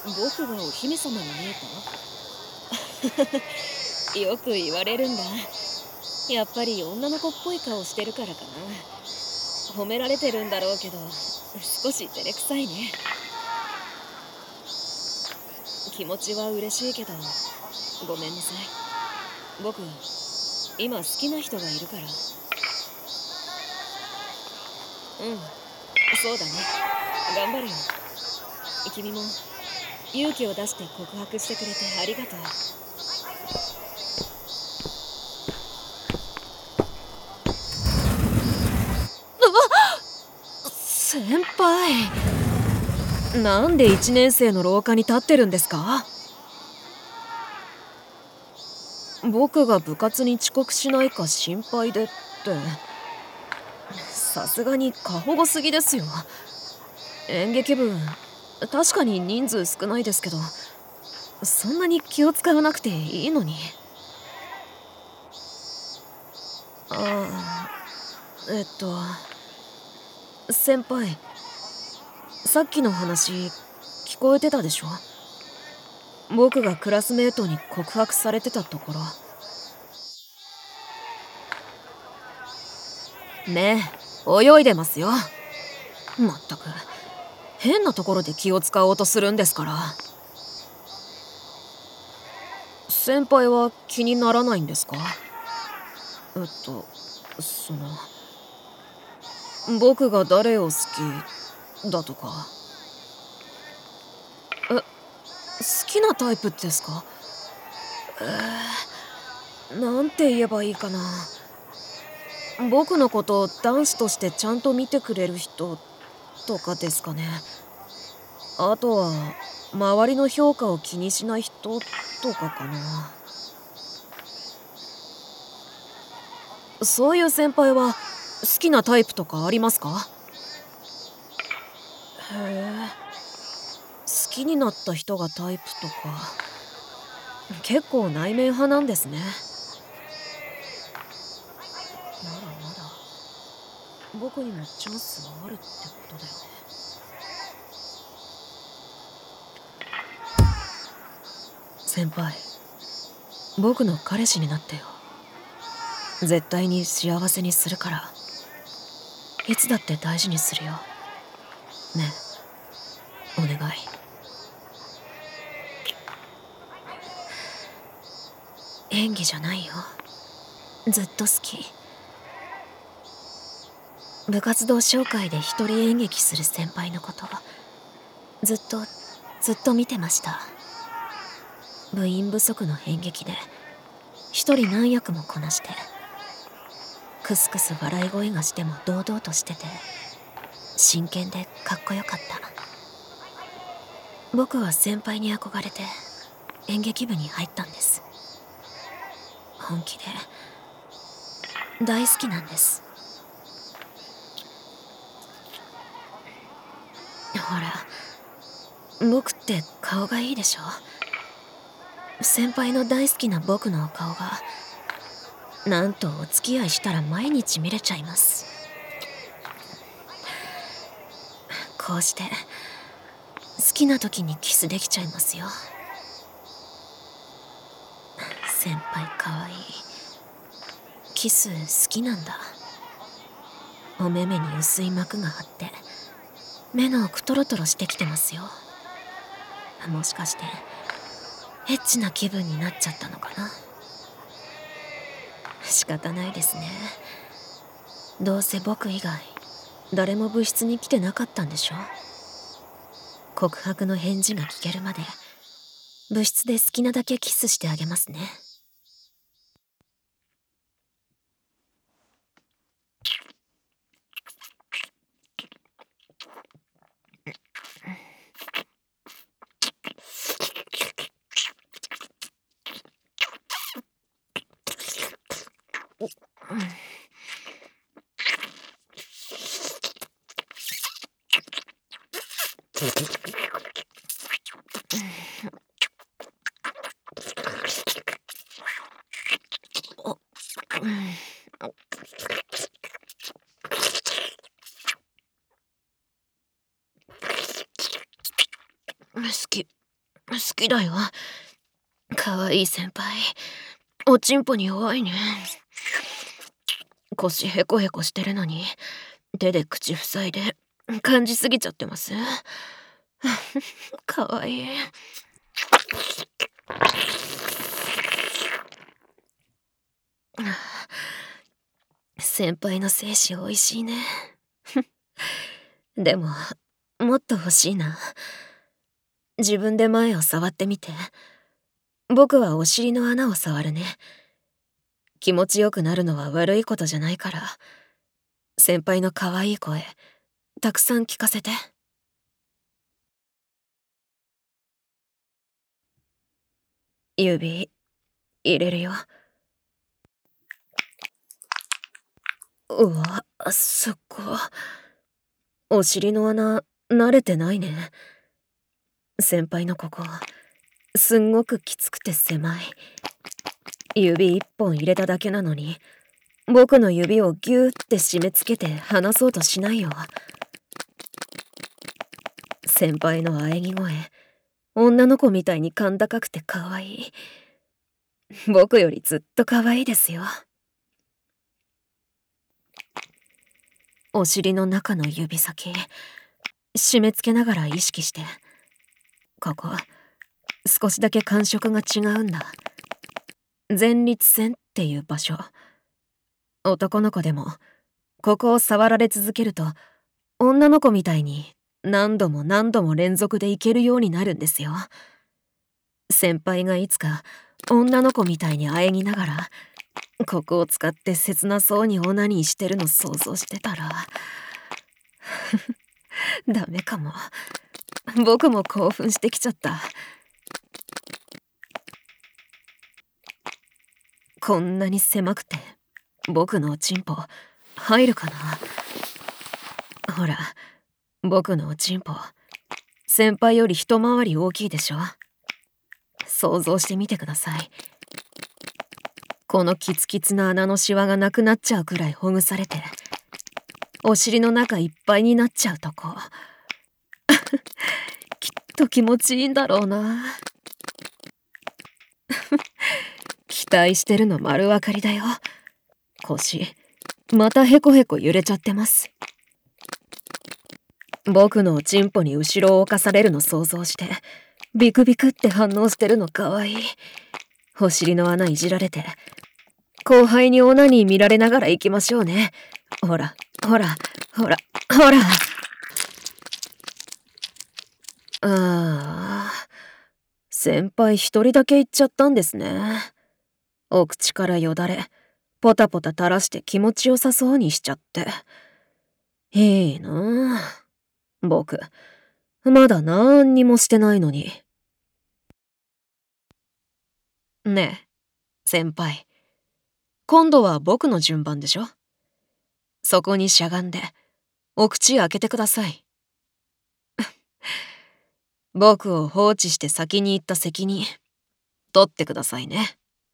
僕がお姫様に見えた？よく言われるんだ。やっぱり女の子っぽい顔してるからかな。褒められてるんだろうけど、少し照れくさいね。気持ちは嬉しいけど、ごめんなさい。僕、今好きな人がいるから。うん、そうだね。頑張るよ。君も勇気を出して告白してくれてありがとう。先輩、なんで1年生の廊下に立ってるんですか？僕が部活に遅刻しないか心配でって、さすがに過保護すぎですよ。演劇部、確かに人数少ないですけど、そんなに気を使わなくていいのに。ああ、先輩、さっきの話聞こえてたでしょ？僕がクラスメートに告白されてたところ。目泳いでますよ。まったく変なところで気を使おうとするんですから。先輩は気にならないんですか？その僕が誰を好きだとか。好きなタイプですか？なんて言えばいいかな。僕のことを男子としてちゃんと見てくれる人とかですかね。あとは周りの評価を気にしない人とかかな。そういう先輩は好きなタイプとかありますか？へえ、好きになった人がタイプとか。結構内面派なんですね。ならまだ僕にもチャンスはあるってことだよね。先輩、僕の彼氏になってよ。絶対に幸せにするから。いつだって大事にするよ。ねえ、お願い。演技じゃないよ。ずっと好き。部活動紹介で一人演劇する先輩のこと、ずっとずっと見てました。部員不足の演劇で一人何役もこなして、クスクス笑い声がしても堂々としてて、真剣でかっこよかった。僕は先輩に憧れて演劇部に入ったんです。本気で大好きなんです。ほら、僕って顔がいいでしょ？先輩の大好きな僕のお顔が、なんとお付き合いしたら毎日見れちゃいます。こうして好きな時にキスできちゃいますよ。先輩かわいい。キス好きなんだ。お目目に薄い膜があって、目の奥トロトロしてきてますよ。もしかしてエッチな気分になっちゃったのかな。仕方ないですね。どうせ僕以外誰も部室に来てなかったんでしょ。告白の返事が聞けるまで部室で好きなだけキスしてあげますね。好き。 好きだよ。かわいい先輩。おちんぽに弱いね。腰ヘコヘコしてるのに手で口塞いで感じすぎちゃってます。かわいい。先輩の精子おいしいね。でももっと欲しいな。自分で前を触ってみて。僕はお尻の穴を触るね。気持ちよくなるのは悪いことじゃないから。先輩の可愛い声たくさん聞かせて。指入れるよ。うわ、そこ。お尻の穴慣れてないね。先輩のここすんごくきつくて狭い。指一本入れただけなのに僕の指をギューって締め付けて離そうとしないよ。先輩の喘ぎ声女の子みたいに甲高くて可愛い。僕よりずっと可愛いですよ。お尻の中の指先締め付けながら意識して。ここ少しだけ感触が違うんだ。前立腺っていう場所。男の子でもここを触られ続けると女の子みたいに何度も何度も連続でいけるようになるんですよ。先輩がいつか女の子みたいに喘ぎながらここを使って切なそうにオナニーしてるの想像してたらダメかも。僕も興奮してきちゃった。こんなに狭くて僕のおちんぽ入るかな。ほら僕のおちんぽ先輩より一回り大きいでしょ。想像してみてください。このキツキツな穴のシワがなくなっちゃうくらいほぐされてお尻の中いっぱいになっちゃうとこきっと気持ちいいんだろうな。期待してるの丸分かりだよ。腰またヘコヘコ揺れちゃってます。僕のおちんぽに後ろを侵されるの想像してビクビクって反応してるのかわいい。お尻の穴いじられて後輩にオナニー見られながら行きましょうね。ほらほらほらほら。先輩一人だけ行っちゃったんですね。お口からよだれポタポタ垂らして気持ちよさそうにしちゃって。いいなあ。僕まだなんにもしてないのに。ねえ先輩、今度は僕の順番でしょ。そこにしゃがんでお口開けてください。僕を放置して先に行った責任取ってくださいね。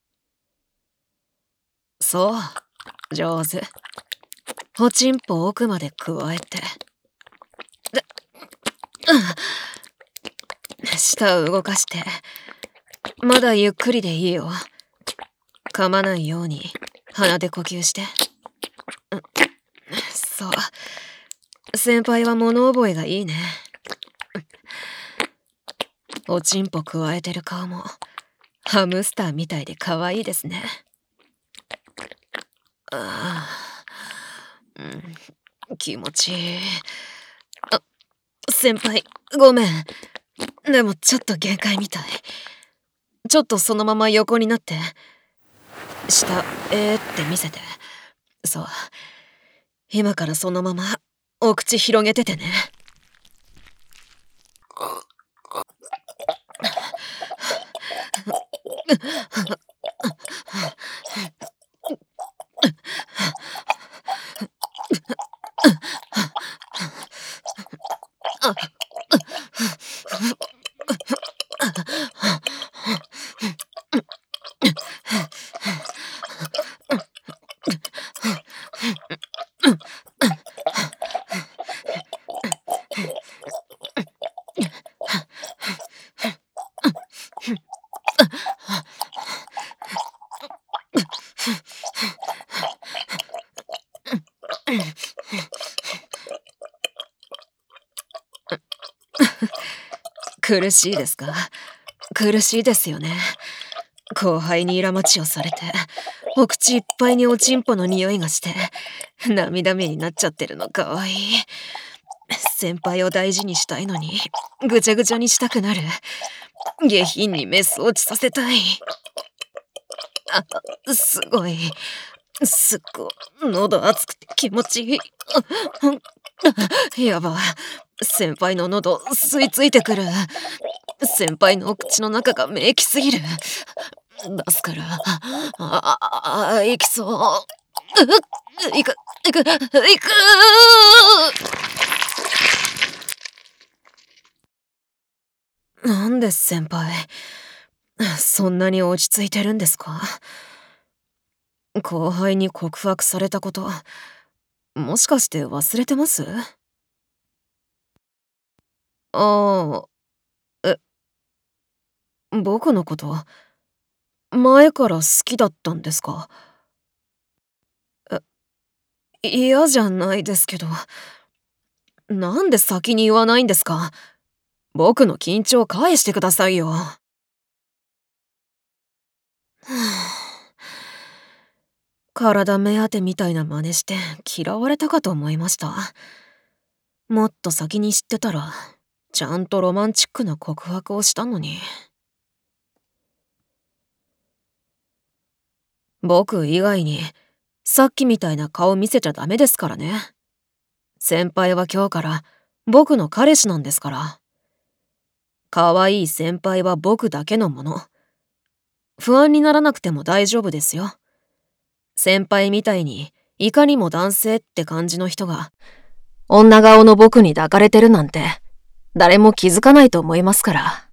そう上手。おちんぽ奥までくわえてで、舌を動かしてまだゆっくりでいいよ。噛まないように鼻で呼吸して。そう先輩は物覚えがいいね。おちんぽくわえてる顔もハムスターみたいで可愛いですね。気持ちいい。先輩ごめん。でもちょっと限界みたい。ちょっとそのまま横になって下って見せて。そう今からそのままお口広げててね。 苦しいですか？苦しいですよね。後輩にイラ待ちをされて、お口いっぱいにおちんぽの匂いがして、涙目になっちゃってるのかわいい。先輩を大事にしたいのに、ぐちゃぐちゃにしたくなる。下品にメス落ちさせたい。すごい。すっご、喉熱くて気持ちいい。やば。先輩の喉吸い付いてくる。先輩のお口の中がめきすぎる。出すから。いきそう。いく。なんで先輩、そんなに落ち着いてるんですか？後輩に告白されたこと、もしかして忘れてます？ああ、僕のこと、前から好きだったんですか？嫌じゃないですけど、なんで先に言わないんですか？僕の緊張返してくださいよ。体目当てみたいな真似して嫌われたかと思いました。もっと先に知ってたら、ちゃんとロマンチックな告白をしたのに。僕以外にさっきみたいな顔見せちゃダメですからね。先輩は今日から僕の彼氏なんですから。可愛い先輩は僕だけのもの。不安にならなくても大丈夫ですよ。先輩みたいにいかにも男性って感じの人が女顔の僕に抱かれてるなんて誰も気づかないと思いますから。